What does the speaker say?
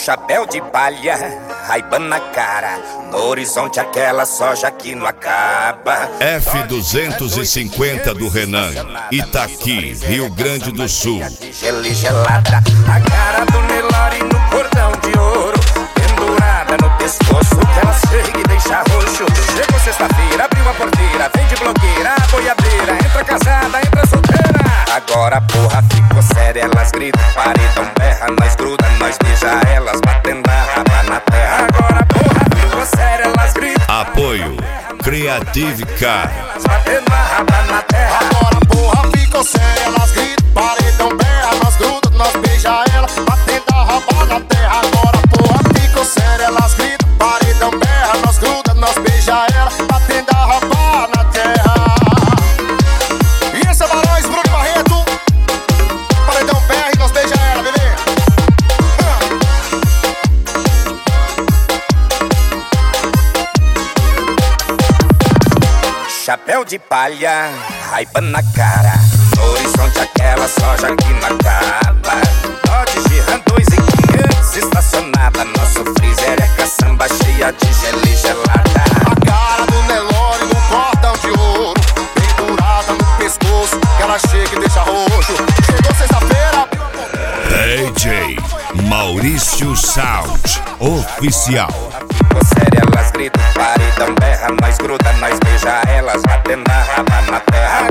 Chapéu de palha, Ray-Ban na cara, no horizonte aquela soja que não acaba. F250 do Renan, Itaqui, Rio Grande do Sul. Gelada, a cara do Nelore no cordão de ouro, pendurada no pescoço, que ela chega e deixa roxo. Chegou sexta-feira, abriu a porteira, vem de blogueira, boiadeira, entra casada, entra solteira. Agora a porra ficou séria, elas gritam, paredão berra, nós gruda, nós beija elas, batendo a raba na terra. Agora a porra ficou séria, elas gritam. Apoio Creative Car. Batendo a raba na terra. Agora a porra ficou séria, elas gritam, paredão berra, nós gruda, nós beija elas, batendo a raba na terra. Agora a porra ficou séria, elas gritam, paredão berra, nós gruda, nós beija elas, batendo a raba na terra. E esse é Barões, Bruno Barreto, paredão berra e nós beija ela, bebê. Chapéu de palha, Ray-Ban na cara, no horizonte aquela soja que não acaba. Dodge Ram 2.500 estacionada, nosso freezer é caçamba cheia de gelo e gelada. A cara do Nelore no cordão de ouro, pendurada no pescoço, que ela chega e deixa roxo. Chegou sexta-feira, DJ Maurício Sound Oficial. Ficou séria, elas gritam, paredão berra, nós gruda, nós beija elas, batendo a raba na terra.